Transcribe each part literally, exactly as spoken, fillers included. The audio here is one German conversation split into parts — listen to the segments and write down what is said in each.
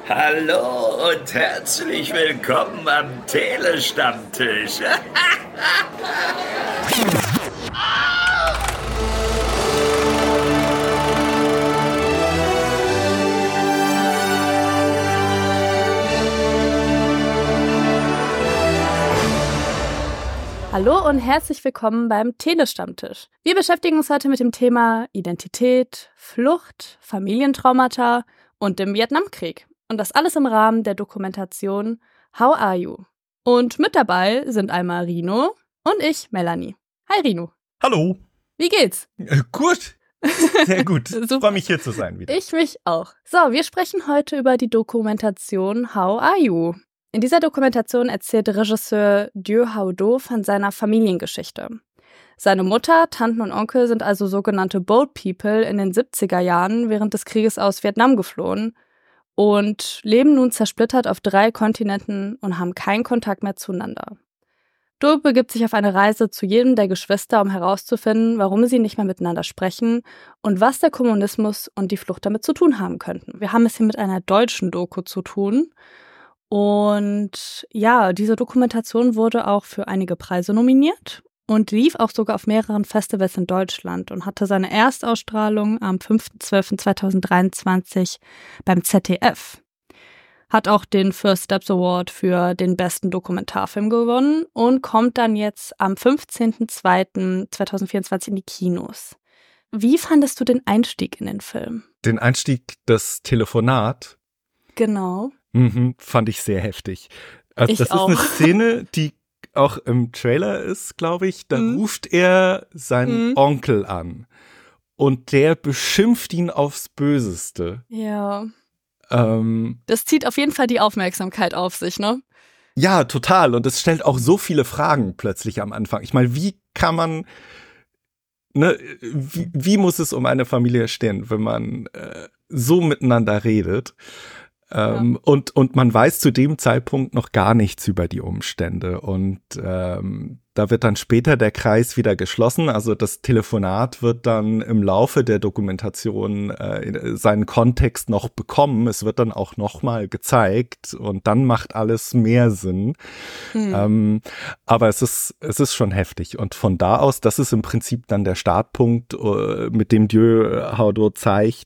Hallo und herzlich willkommen am Telestammtisch. Hallo und herzlich willkommen beim Telestammtisch. Wir beschäftigen uns heute mit dem Thema Identität, Flucht, Familientraumata und dem Vietnamkrieg. Und das alles im Rahmen der Dokumentation How Are You? Und mit dabei sind einmal Rino und ich, Melanie. Hi Rino. Hallo. Wie geht's? Äh, gut. Sehr gut. Ich freue mich, hier zu sein wieder. Ich mich auch. So, wir sprechen heute über die Dokumentation How Are You? In dieser Dokumentation erzählt Regisseur Dieu Hao Do von seiner Familiengeschichte. Seine Mutter, Tanten und Onkel sind also sogenannte Boat People in den siebziger Jahren während des Krieges aus Vietnam geflohen und leben nun zersplittert auf drei Kontinenten und haben keinen Kontakt mehr zueinander. Do begibt sich auf eine Reise zu jedem der Geschwister, um herauszufinden, warum sie nicht mehr miteinander sprechen und was der Kommunismus und die Flucht damit zu tun haben könnten. Wir haben es hier mit einer deutschen Doku zu tun. Und ja, diese Dokumentation wurde auch für einige Preise nominiert und lief auch sogar auf mehreren Festivals in Deutschland und hatte seine Erstausstrahlung am fünfter zwölfter zweitausenddreiundzwanzig beim Z D F. Hat auch den First Steps Award für den besten Dokumentarfilm gewonnen und kommt dann jetzt am fünfzehnter zweiter zweitausendvierundzwanzig in die Kinos. Wie fandest du den Einstieg in den Film? Den Einstieg, das Telefonat? Genau. Mhm, fand ich sehr heftig. Also ich das auch. ist eine Szene, die auch im Trailer ist, glaube ich. Da mhm. ruft er seinen mhm. Onkel an und der beschimpft ihn aufs Böseste. Ja. Ähm, das zieht auf jeden Fall die Aufmerksamkeit auf sich, ne? Ja, total. Und es stellt auch so viele Fragen plötzlich am Anfang. Ich meine, wie kann man, ne, wie, wie muss es um eine Familie stehen, wenn man äh, so miteinander redet? Ähm, ja. und, und man weiß zu dem Zeitpunkt noch gar nichts über die Umstände. Und ähm, da wird dann später der Kreis wieder geschlossen. Also das Telefonat wird dann im Laufe der Dokumentation äh, seinen Kontext noch bekommen. Es wird dann auch nochmal gezeigt und dann macht alles mehr Sinn. Hm. Ähm, aber es ist, es ist schon heftig. Und von da aus, das ist im Prinzip dann der Startpunkt, äh, mit dem Dieu Hao Do zeigt,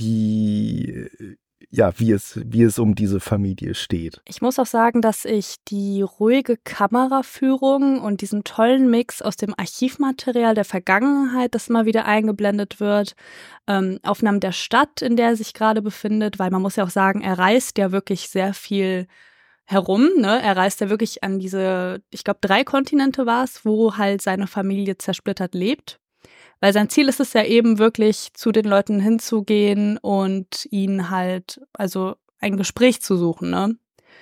wie ja, wie es, wie es um diese Familie steht. Ich muss auch sagen, dass ich die ruhige Kameraführung und diesen tollen Mix aus dem Archivmaterial der Vergangenheit, das immer wieder eingeblendet wird, ähm, Aufnahmen der Stadt, in der er sich gerade befindet, weil man muss ja auch sagen, er reist ja wirklich sehr viel herum, ne? Er reist ja wirklich an diese, ich glaube, drei Kontinente war es, wo halt seine Familie zersplittert lebt. Weil sein Ziel ist es ja eben wirklich, zu den Leuten hinzugehen und ihnen halt, also ein Gespräch zu suchen, ne?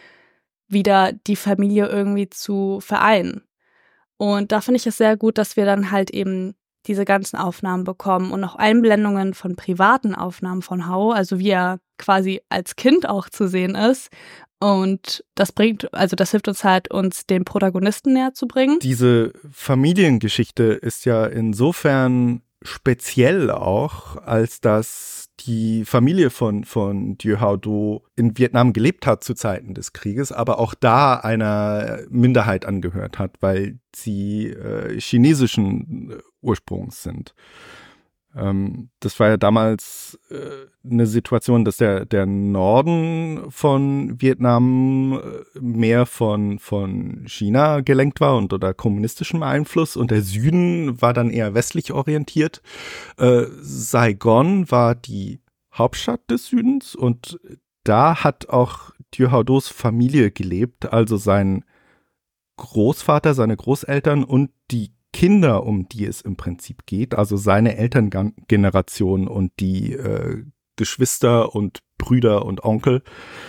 Wieder die Familie irgendwie zu vereinen. Und da finde ich es sehr gut, dass wir dann halt eben diese ganzen Aufnahmen bekommen und auch Einblendungen von privaten Aufnahmen von Hao, also wie er quasi als Kind auch zu sehen ist. Und das bringt, also das hilft uns halt, uns den Protagonisten näher zu bringen. Diese Familiengeschichte ist ja insofern speziell auch, als dass die Familie von, von Dieu Hao Do in Vietnam gelebt hat zu Zeiten des Krieges, aber auch da einer Minderheit angehört hat, weil sie äh, chinesischen Ursprungs sind. Ähm, das war ja damals äh, eine Situation, dass der, der Norden von Vietnam äh, mehr von, von China gelenkt war und unter kommunistischem Einfluss und der Süden war dann eher westlich orientiert. Äh, Saigon war die Hauptstadt des Südens und da hat auch Dieu Hao Dos Familie gelebt, also sein Großvater, seine Großeltern und die Kinder, um die es im Prinzip geht, also seine Elterngeneration und die äh, Geschwister und Brüder und Onkel.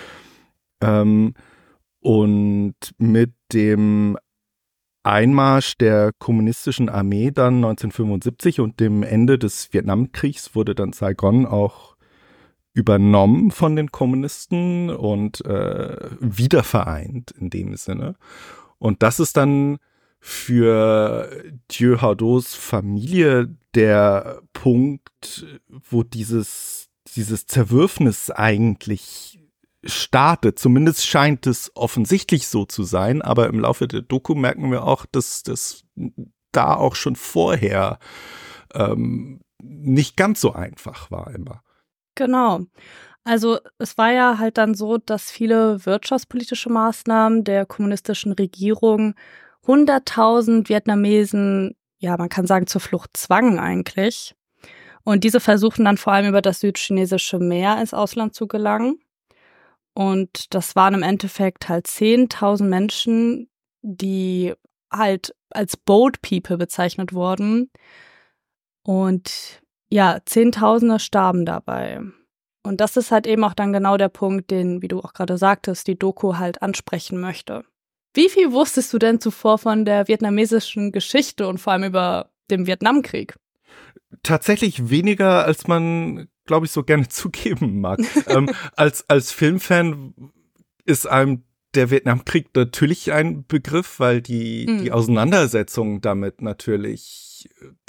Ähm, und mit dem Einmarsch der kommunistischen Armee dann neunzehnhundertfünfundsiebzig und dem Ende des Vietnamkriegs wurde dann Saigon auch übernommen von den Kommunisten und äh, wiedervereint in dem Sinne. Und das ist dann für Dieu Hao Dos Familie der Punkt, wo dieses, dieses Zerwürfnis eigentlich startet. Zumindest scheint es offensichtlich so zu sein, aber im Laufe der Doku merken wir auch, dass das da auch schon vorher ähm, nicht ganz so einfach war immer. Genau. Also es war ja halt dann so, dass viele wirtschaftspolitische Maßnahmen der kommunistischen Regierung hunderttausend Vietnamesen, ja, man kann sagen, zur Flucht zwangen eigentlich. Und diese versuchen dann vor allem über das südchinesische Meer ins Ausland zu gelangen. Und das waren im Endeffekt halt zehntausend Menschen, die halt als Boat People bezeichnet wurden. Und ja, Zehntausende starben dabei. Und das ist halt eben auch dann genau der Punkt, den, wie du auch gerade sagtest, die Doku halt ansprechen möchte. Wie viel wusstest du denn zuvor von der vietnamesischen Geschichte und vor allem über den Vietnamkrieg? Tatsächlich weniger, als man, glaube ich, so gerne zugeben mag. ähm, als, als Filmfan ist einem der Vietnamkrieg natürlich ein Begriff, weil die, mhm. die Auseinandersetzung damit natürlich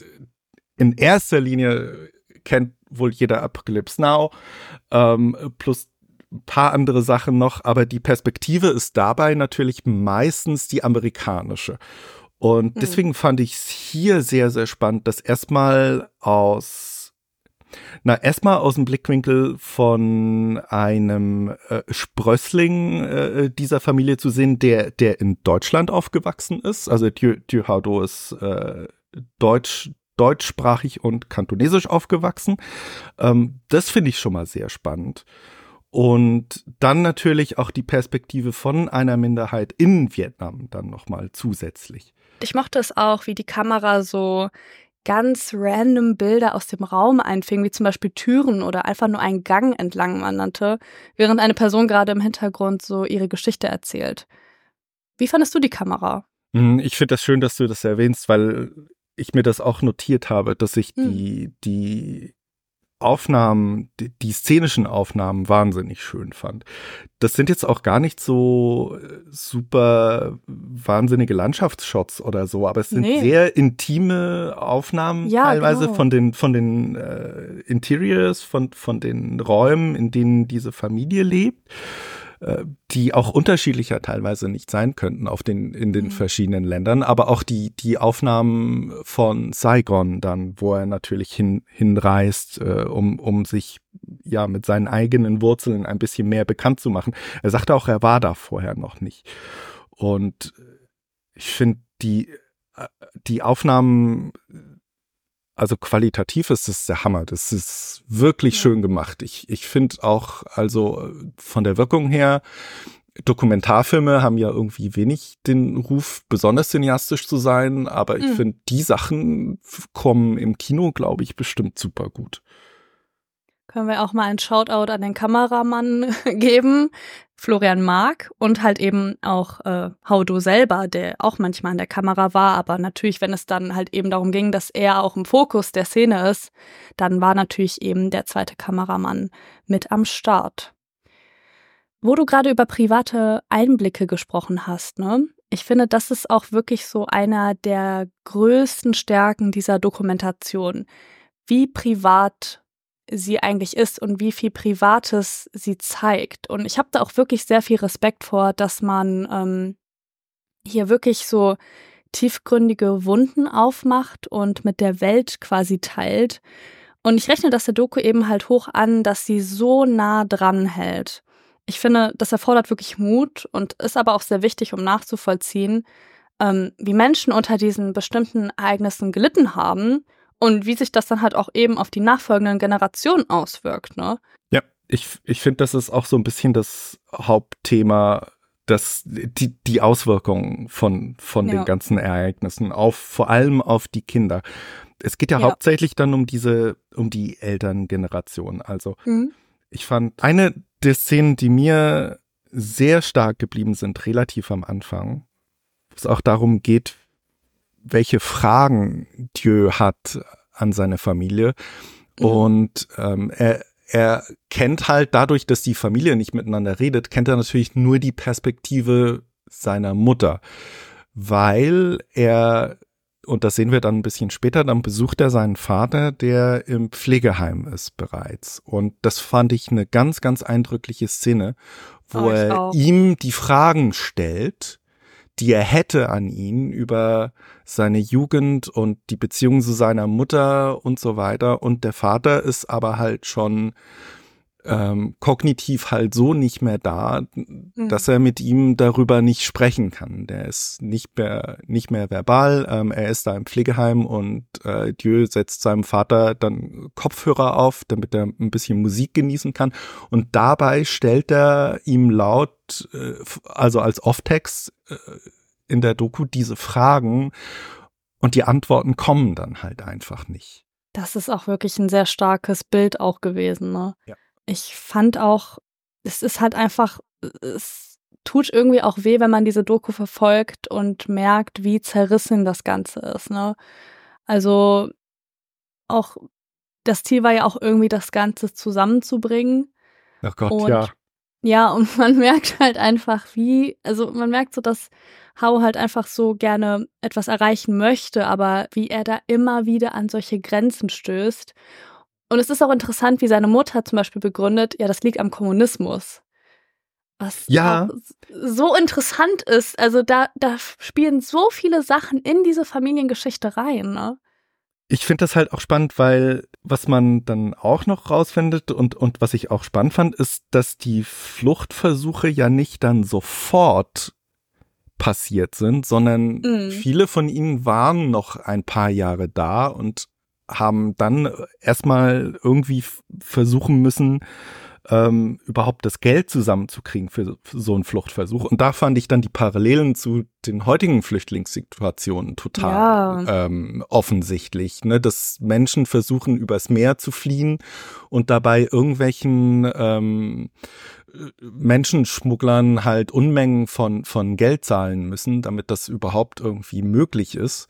in erster Linie kennt wohl jeder Apocalypse Now, ähm, plus ein paar andere Sachen noch, aber die Perspektive ist dabei natürlich meistens die amerikanische. Und deswegen mhm. fand ich es hier sehr, sehr spannend, das erstmal aus, na, erstmal aus dem Blickwinkel von einem äh, Sprössling äh, dieser Familie zu sehen, der, der in Deutschland aufgewachsen ist. Also Thieu, Thieu Hao Do ist äh, Deutsch, deutschsprachig und kantonesisch aufgewachsen. Ähm, das finde ich schon mal sehr spannend. Und dann natürlich auch die Perspektive von einer Minderheit in Vietnam dann nochmal zusätzlich. Ich mochte es auch, wie die Kamera so ganz random Bilder aus dem Raum einfing, wie zum Beispiel Türen oder einfach nur einen Gang entlang wanderte, während eine Person gerade im Hintergrund so ihre Geschichte erzählt. Wie fandest du die Kamera? Ich finde das schön, dass du das erwähnst, weil ich mir das auch notiert habe, dass ich hm. die, die Aufnahmen, die, die szenischen Aufnahmen wahnsinnig schön fand. Das sind jetzt auch gar nicht so super wahnsinnige Landschaftsshots oder so, aber es sind nee. sehr intime Aufnahmen ja, teilweise genau. von den von den äh, Interiors, von von den Räumen, in denen diese Familie lebt, äh, die auch unterschiedlicher teilweise nicht sein könnten auf den in den mhm. verschiedenen Ländern, aber auch die die Aufnahmen von Saigon dann, wo er natürlich hin hinreist, äh, um um sich ja mit seinen eigenen Wurzeln ein bisschen mehr bekannt zu machen. Er sagte auch, er war da vorher noch nicht. Und ich finde die die Aufnahmen, also qualitativ ist es der Hammer. Das ist wirklich ja. schön gemacht. Ich, ich finde auch, also von der Wirkung her, Dokumentarfilme haben ja irgendwie wenig den Ruf, besonders cineastisch zu sein, aber ich mhm. finde, die Sachen kommen im Kino, glaube ich, bestimmt super gut. Können wir auch mal einen Shoutout an den Kameramann geben, Florian Mark, und halt eben auch äh, Hao Do selber, der auch manchmal an der Kamera war, aber natürlich, wenn es dann halt eben darum ging, dass er auch im Fokus der Szene ist, dann war natürlich eben der zweite Kameramann mit am Start. Wo du gerade über private Einblicke gesprochen hast, ne? Ich finde, das ist auch wirklich so einer der größten Stärken dieser Dokumentation, wie privat sie eigentlich ist und wie viel Privates sie zeigt. Und ich habe da auch wirklich sehr viel Respekt vor, dass man ähm, hier wirklich so tiefgründige Wunden aufmacht und mit der Welt quasi teilt. Und ich rechne das der Doku eben halt hoch an, dass sie so nah dran hält. Ich finde, das erfordert wirklich Mut und ist aber auch sehr wichtig, um nachzuvollziehen, ähm, wie Menschen unter diesen bestimmten Ereignissen gelitten haben. Und wie sich das dann halt auch eben auf die nachfolgenden Generationen auswirkt, ne? Ja, ich, ich finde, das ist auch so ein bisschen das Hauptthema, dass die, die Auswirkungen von, von ja. den ganzen Ereignissen auf, vor allem auf die Kinder. Es geht ja, ja. hauptsächlich dann um diese, um die Elterngeneration. Also, mhm. ich fand eine der Szenen, die mir sehr stark geblieben sind, relativ am Anfang, wo es auch darum geht, welche Fragen Thieu hat an seine Familie. Mhm. Und ähm, er, er kennt halt dadurch, dass die Familie nicht miteinander redet, kennt er natürlich nur die Perspektive seiner Mutter, weil er und das sehen wir dann ein bisschen später, dann besucht er seinen Vater, der im Pflegeheim ist bereits. Und das fand ich eine ganz, ganz eindrückliche Szene, wo Oh, ich er auch. ihm die Fragen stellt, die er hätte an ihn über seine Jugend und die Beziehung zu seiner Mutter und so weiter. Und der Vater ist aber halt schon ähm, kognitiv halt so nicht mehr da, Mhm. dass er mit ihm darüber nicht sprechen kann. Der ist nicht mehr, nicht mehr verbal. Ähm, er ist da im Pflegeheim und äh, Dieu setzt seinem Vater dann Kopfhörer auf, damit er ein bisschen Musik genießen kann. Und dabei stellt er ihm laut, äh, also als Off-Text äh, in der Doku diese Fragen und die Antworten kommen dann halt einfach nicht. Das ist auch wirklich ein sehr starkes Bild auch gewesen, ne? Ja. Ich fand auch, es ist halt einfach, es tut irgendwie auch weh, wenn man diese Doku verfolgt und merkt, wie zerrissen das Ganze ist, ne? Also auch, das Ziel war ja auch irgendwie, das Ganze zusammenzubringen. Ach Gott, Und ja. ja, und man merkt halt einfach, wie, also man merkt so, dass Hau halt einfach so gerne etwas erreichen möchte, aber wie er da immer wieder an solche Grenzen stößt. Und es ist auch interessant, wie seine Mutter zum Beispiel begründet, ja, das liegt am Kommunismus. Was Ja. auch so interessant ist. Also da, da spielen so viele Sachen in diese Familiengeschichte rein, ne? Ich finde das halt auch spannend, weil was man dann auch noch rausfindet und, und was ich auch spannend fand, ist, dass die Fluchtversuche ja nicht dann sofort passiert sind, sondern Mhm. viele von ihnen waren noch ein paar Jahre da und haben dann erstmal irgendwie f- versuchen müssen, ähm, überhaupt das Geld zusammenzukriegen für, für so einen Fluchtversuch. Und da fand ich dann die Parallelen zu den heutigen Flüchtlingssituationen total Ja. ähm, offensichtlich, ne? Dass Menschen versuchen, übers Meer zu fliehen und dabei irgendwelchen ähm, Menschenschmugglern halt Unmengen von, von Geld zahlen müssen, damit das überhaupt irgendwie möglich ist.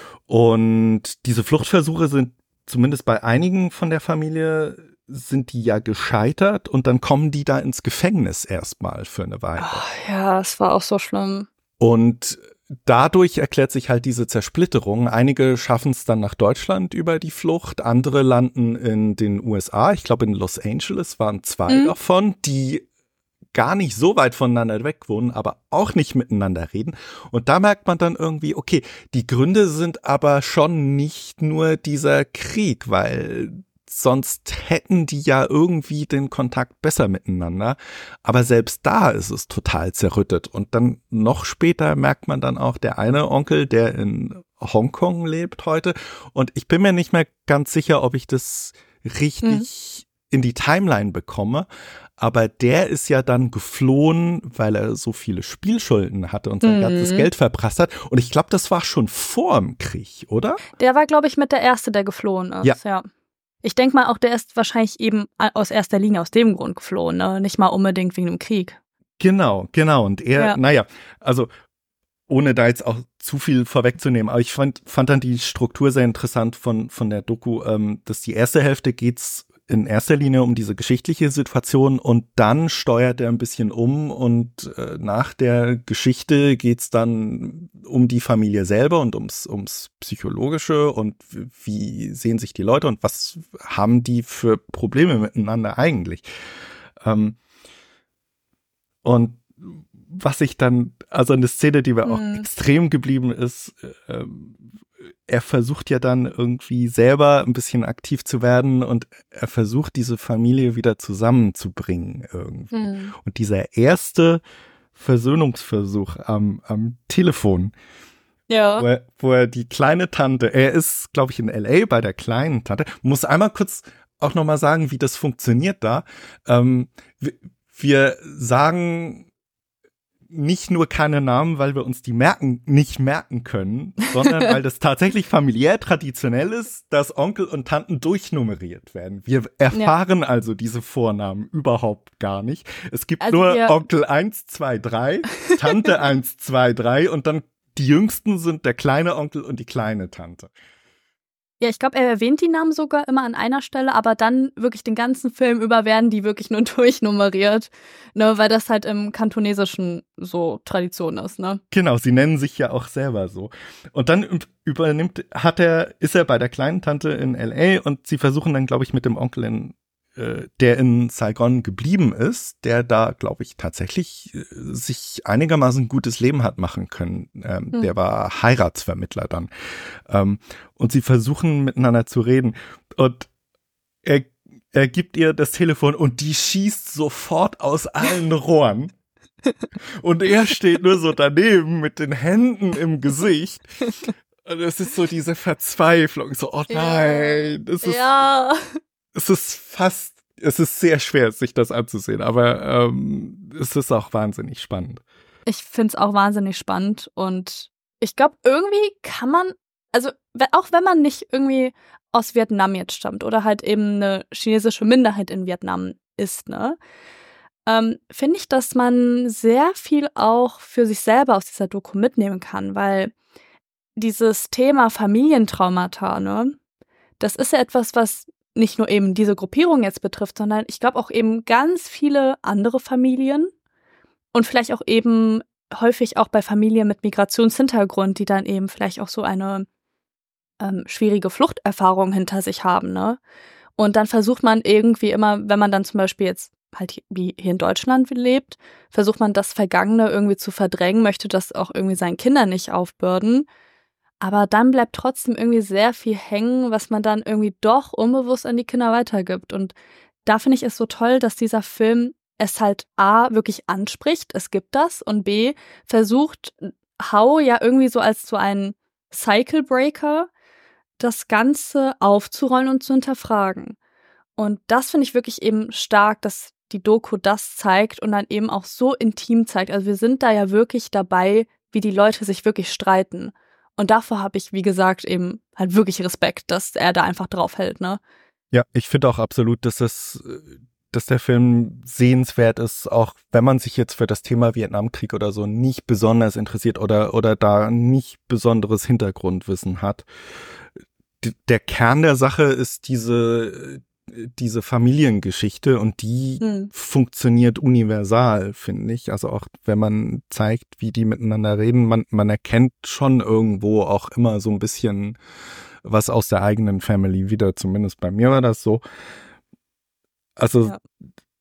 Und diese Fluchtversuche sind zumindest bei einigen von der Familie sind die ja gescheitert und dann kommen die da ins Gefängnis erstmal für eine Weile. Oh, ja, es war auch so schlimm. Und dadurch erklärt sich halt diese Zersplitterung. Einige schaffen es dann nach Deutschland über die Flucht, andere landen in den U S A. Ich glaube, in Los Angeles waren zwei Mhm. davon, die gar nicht so weit voneinander weg wohnen, aber auch nicht miteinander reden. Und da merkt man dann irgendwie, okay, die Gründe sind aber schon nicht nur dieser Krieg, weil sonst hätten die ja irgendwie den Kontakt besser miteinander. Aber selbst da ist es total zerrüttet. Und dann noch später merkt man dann auch, der eine Onkel, der in Hongkong lebt heute. Und ich bin mir nicht mehr ganz sicher, ob ich das richtig mhm. in die Timeline bekomme. Aber der ist ja dann geflohen, weil er so viele Spielschulden hatte und sein Mhm. ganzes Geld verprasst hat. Und ich glaube, das war schon vor dem Krieg, oder? Der war, glaube ich, mit der Erste, der geflohen ist. Ja. ja. Ich denke mal, auch der ist wahrscheinlich eben aus erster Linie aus dem Grund geflohen, ne? Nicht mal unbedingt wegen dem Krieg. Genau, genau. Und er, Ja. naja, also ohne da jetzt auch zu viel vorwegzunehmen, aber ich fand, fand dann die Struktur sehr interessant von, von der Doku, ähm, dass die erste Hälfte geht's in erster Linie um diese geschichtliche Situation und dann steuert er ein bisschen um und äh, nach der Geschichte geht's dann um die Familie selber und ums, ums Psychologische und wie sehen sich die Leute und was haben die für Probleme miteinander eigentlich. Ähm, und was ich dann, also eine Szene, die mir Mhm. auch extrem geblieben ist, ähm, er versucht ja dann irgendwie selber ein bisschen aktiv zu werden und er versucht, diese Familie wieder zusammenzubringen irgendwie. Mhm. Und dieser erste Versöhnungsversuch am, am Telefon, Ja. wo er, wo er die kleine Tante, er ist, glaube ich, in L A bei der kleinen Tante, muss einmal kurz auch nochmal sagen, wie das funktioniert da. Ähm, wir, wir sagen nicht nur keine Namen, weil wir uns die merken, nicht merken können, sondern weil das tatsächlich familiär traditionell ist, dass Onkel und Tanten durchnummeriert werden. Wir erfahren ja. also diese Vornamen überhaupt gar nicht. Es gibt also nur Onkel eins, zwei, drei, Tante eins, zwei, drei und dann die Jüngsten sind der kleine Onkel und die kleine Tante. Ja, ich glaube, er erwähnt die Namen sogar immer an einer Stelle, aber dann wirklich den ganzen Film über werden die wirklich nur durchnummeriert, ne, weil das halt im Kantonesischen so Tradition ist, ne? Genau, sie nennen sich ja auch selber so. Und dann übernimmt, hat er, ist er bei der kleinen Tante in L A und sie versuchen dann, glaube ich, mit dem Onkel in der in Saigon geblieben ist, der da, glaube ich, tatsächlich äh, sich einigermaßen gutes Leben hat machen können. Ähm, hm. Der war Heiratsvermittler dann. Ähm, und sie versuchen miteinander zu reden. Und er, er gibt ihr das Telefon und die schießt sofort aus allen Rohren. Und er steht nur so daneben mit den Händen im Gesicht. Und es ist so diese Verzweiflung, so, oh nein, das ist... Ja. Es ist fast, es ist sehr schwer, sich das anzusehen, aber ähm, es ist auch wahnsinnig spannend. Ich finde es auch wahnsinnig spannend und ich glaube, irgendwie kann man, also auch wenn man nicht irgendwie aus Vietnam jetzt stammt oder halt eben eine chinesische Minderheit in Vietnam ist, ne, ähm, finde ich, dass man sehr viel auch für sich selber aus dieser Doku mitnehmen kann, weil dieses Thema Familientraumata, ne, das ist ja etwas, was nicht nur eben diese Gruppierung jetzt betrifft, sondern ich glaube auch eben ganz viele andere Familien und vielleicht auch eben häufig auch bei Familien mit Migrationshintergrund, die dann eben vielleicht auch so eine ähm, schwierige Fluchterfahrung hinter sich haben, ne? Und dann versucht man irgendwie immer, wenn man dann zum Beispiel jetzt halt wie hier in Deutschland lebt, versucht man das Vergangene irgendwie zu verdrängen, möchte das auch irgendwie seinen Kindern nicht aufbürden. Aber dann bleibt trotzdem irgendwie sehr viel hängen, was man dann irgendwie doch unbewusst an die Kinder weitergibt. Und da finde ich es so toll, dass dieser Film es halt A, wirklich anspricht, es gibt das, und B, versucht, Hao ja irgendwie so als so ein Cycle Breaker das Ganze aufzurollen und zu hinterfragen. Und das finde ich wirklich eben stark, dass die Doku das zeigt und dann eben auch so intim zeigt. Also wir sind da ja wirklich dabei, wie die Leute sich wirklich streiten. Und davor habe ich, wie gesagt, eben halt wirklich Respekt, dass er da einfach drauf hält, ne? Ja, ich finde auch absolut, dass das, dass der Film sehenswert ist, auch wenn man sich jetzt für das Thema Vietnamkrieg oder so nicht besonders interessiert oder, oder da nicht besonderes Hintergrundwissen hat. D- der Kern der Sache ist diese, diese Familiengeschichte und die hm. funktioniert universal, finde ich. Also auch wenn man zeigt, wie die miteinander reden, man, man erkennt schon irgendwo auch immer so ein bisschen was aus der eigenen Family wieder. Zumindest bei mir war das so. Also ja,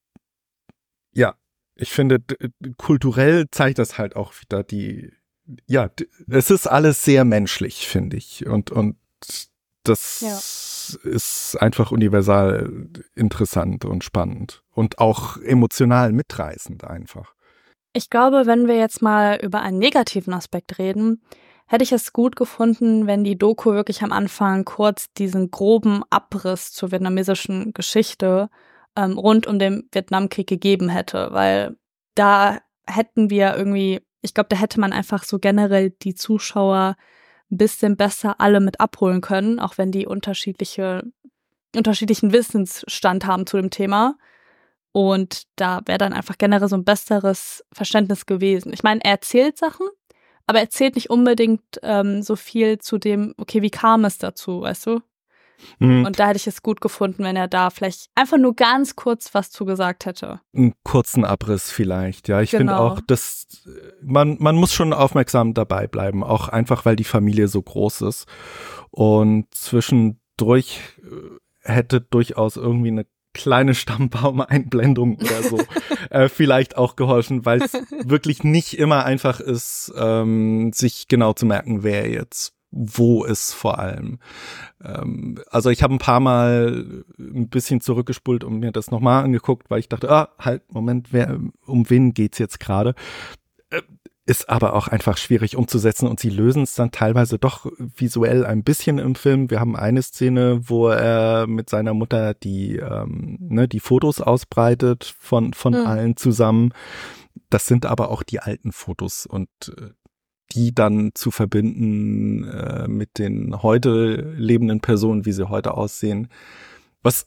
ja ich finde, d- kulturell zeigt das halt auch wieder die, ja, d- es ist alles sehr menschlich, finde ich. Und, und das ja. ist einfach universal interessant und spannend und auch emotional mitreißend einfach. Ich glaube, wenn wir jetzt mal über einen negativen Aspekt reden, hätte ich es gut gefunden, wenn die Doku wirklich am Anfang kurz diesen groben Abriss zur vietnamesischen Geschichte ähm, rund um den Vietnamkrieg gegeben hätte, weil da hätten wir irgendwie, ich glaube, da hätte man einfach so generell die Zuschauer ein bisschen besser alle mit abholen können, auch wenn die unterschiedliche, unterschiedlichen Wissensstand haben zu dem Thema. Und da wäre dann einfach generell so ein besseres Verständnis gewesen. Ich meine, er erzählt Sachen, aber er erzählt nicht unbedingt ähm, so viel zu dem, okay, wie kam es dazu, weißt du? Mhm. Und da hätte ich es gut gefunden, wenn er da vielleicht einfach nur ganz kurz was zu gesagt hätte. Einen kurzen Abriss vielleicht, ja. Ich genau. finde auch, dass man, man muss schon aufmerksam dabei bleiben, auch einfach, weil die Familie so groß ist. Und zwischendurch hätte durchaus irgendwie eine kleine Stammbaum-Einblendung oder so äh, vielleicht auch geholfen, weil es wirklich nicht immer einfach ist, ähm, sich genau zu merken, wer jetzt wo ist vor allem. Ähm, also ich habe ein paar Mal ein bisschen zurückgespult und mir das nochmal angeguckt, weil ich dachte, ah, halt, Moment, wer, um wen geht's jetzt gerade? Äh, ist aber auch einfach schwierig umzusetzen und sie lösen es dann teilweise doch visuell ein bisschen im Film. Wir haben eine Szene, wo er mit seiner Mutter die, ähm, ne, die Fotos ausbreitet von, von mhm. allen zusammen. Das sind aber auch die alten Fotos und äh, die dann zu verbinden äh, mit den heute lebenden Personen, wie sie heute aussehen, was auch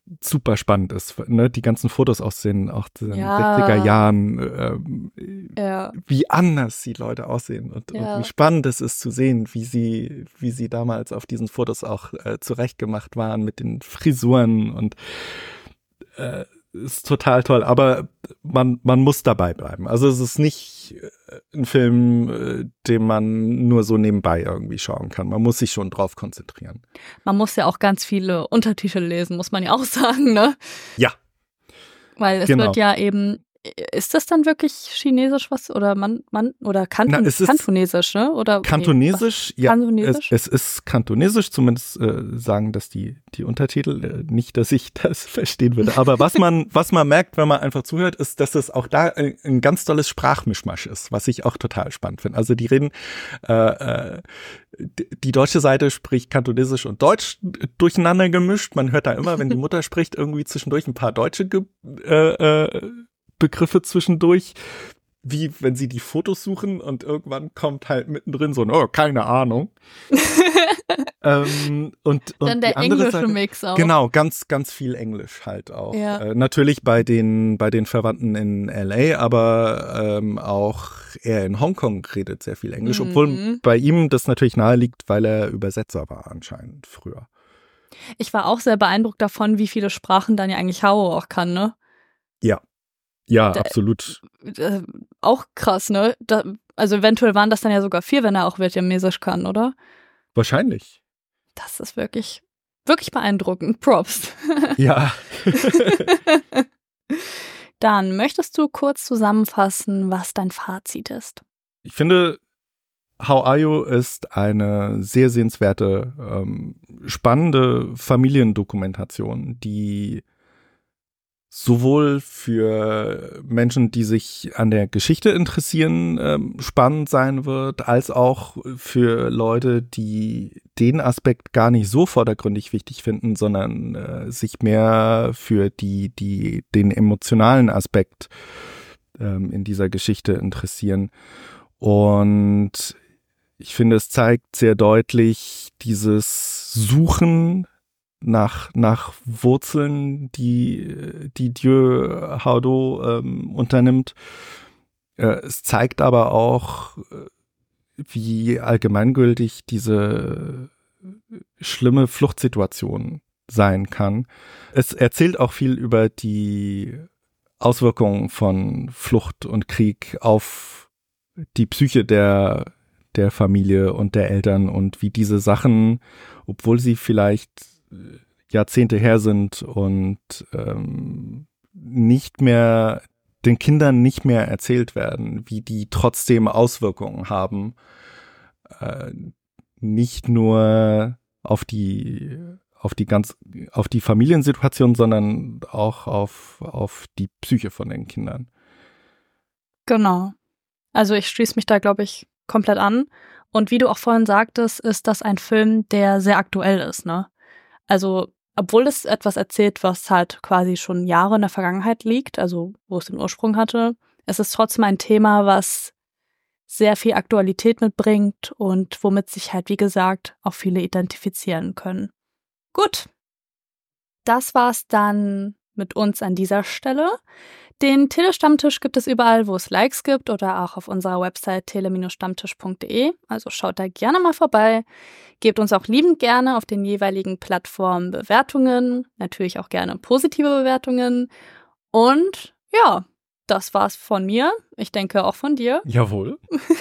super spannend ist. Ne? Die ganzen Fotos aus den, auch den Ja. sechziger Jahren, ähm, Ja. wie anders die Leute aussehen und, Ja. und wie spannend es ist zu sehen, wie sie, wie sie damals auf diesen Fotos auch äh, zurechtgemacht waren mit den Frisuren und äh, ist total toll, aber man, man muss dabei bleiben. Also es ist nicht äh, ein Film, äh, den man nur so nebenbei irgendwie schauen kann. Man muss sich schon drauf konzentrieren. Man muss ja auch ganz viele Untertitel lesen, muss man ja auch sagen, ne? Ja. Weil es Genau. wird ja eben, ist das dann wirklich Chinesisch was oder man, man oder Kanton, Na, es ist Kantonesisch, ne? Oder Kantonesisch, nee, ja, Kantonesisch? Es, es ist Kantonesisch, zumindest äh, sagen das die, die Untertitel, äh, nicht, dass ich das verstehen würde. Aber was man, was man merkt, wenn man einfach zuhört, ist, dass es auch da ein, ein ganz tolles Sprachmischmasch ist, was ich auch total spannend finde. Also die reden, äh, äh, die deutsche Seite spricht Kantonesisch und Deutsch durcheinander gemischt. Man hört da immer, wenn die Mutter spricht, irgendwie zwischendurch ein paar deutsche Ge äh, äh, Begriffe zwischendurch, wie wenn sie die Fotos suchen und irgendwann kommt halt mittendrin so, oh, keine Ahnung. ähm, und, und Dann der die andere englische Seite, Mix auch. Genau, ganz, ganz viel Englisch halt auch. Ja. Äh, natürlich bei den, bei den Verwandten in L A, aber ähm, auch er in Hongkong redet sehr viel Englisch, Mhm. obwohl bei ihm das natürlich nahe liegt, weil er Übersetzer war anscheinend früher. Ich war auch sehr beeindruckt davon, wie viele Sprachen dann ja eigentlich Hao auch kann, ne? Ja. Ja, Der- absolut. Äh, auch krass, ne? Da, also eventuell waren das dann ja sogar vier, wenn er auch Vietnamesisch kann, oder? Wahrscheinlich. Das ist wirklich, wirklich beeindruckend. Props. Ja. Dann möchtest du kurz zusammenfassen, was dein Fazit ist? Ich finde, How Are You ist eine sehr sehenswerte, ähm, spannende Familiendokumentation, die sowohl für Menschen, die sich an der Geschichte interessieren, ähm, spannend sein wird, als auch für Leute, die den Aspekt gar nicht so vordergründig wichtig finden, sondern äh, sich mehr für die, die, den emotionalen Aspekt ähm, in dieser Geschichte interessieren. Und ich finde, es zeigt sehr deutlich dieses Suchen nach, nach Wurzeln, die, die Dieu Hao ähm, unternimmt. Äh, es zeigt aber auch, wie allgemeingültig diese schlimme Fluchtsituation sein kann. Es erzählt auch viel über die Auswirkungen von Flucht und Krieg auf die Psyche der, der Familie und der Eltern und wie diese Sachen, obwohl sie vielleicht Jahrzehnte her sind und ähm, nicht mehr, den Kindern nicht mehr erzählt werden, wie die trotzdem Auswirkungen haben, äh, nicht nur auf die auf die ganz auf die Familiensituation, sondern auch auf auf die Psyche von den Kindern. Genau. Also ich schließe mich da, glaube ich, komplett an. Und wie du auch vorhin sagtest, ist das ein Film, der sehr aktuell ist, ne? Also, obwohl es etwas erzählt, was halt quasi schon Jahre in der Vergangenheit liegt, also wo es den Ursprung hatte, es ist trotzdem ein Thema, was sehr viel Aktualität mitbringt und womit sich halt, wie gesagt, auch viele identifizieren können. Gut, das war's dann mit uns an dieser Stelle. Den Tele-Stammtisch gibt es überall, wo es Likes gibt oder auch auf unserer Website tele stammtisch punkt de. Also schaut da gerne mal vorbei. Gebt uns auch liebend gerne auf den jeweiligen Plattformen Bewertungen, natürlich auch gerne positive Bewertungen. Und ja, das war's von mir. Ich denke auch von dir. Jawohl.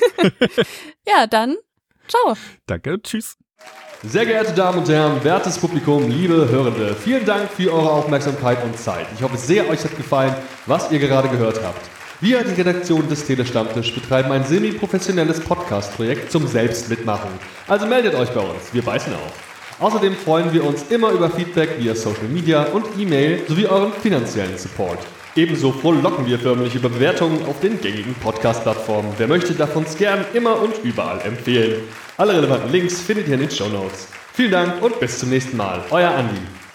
Ja, dann ciao. Danke, tschüss. Sehr geehrte Damen und Herren, wertes Publikum, liebe Hörende, vielen Dank für eure Aufmerksamkeit und Zeit. Ich hoffe sehr, euch hat gefallen, was ihr gerade gehört habt. Wir, die Redaktion des Tele-Stammtisch, betreiben ein semi-professionelles Podcast-Projekt zum Selbstmitmachen. Also meldet euch bei uns, wir beißen auf. Außerdem freuen wir uns immer über Feedback via Social Media und E-Mail sowie euren finanziellen Support. Ebenso frohlocken wir förmlich über Bewertungen auf den gängigen Podcast-Plattformen. Wer möchte, darf uns gern immer und überall empfehlen. Alle relevanten Links findet ihr in den Shownotes. Vielen Dank und bis zum nächsten Mal. Euer Andi.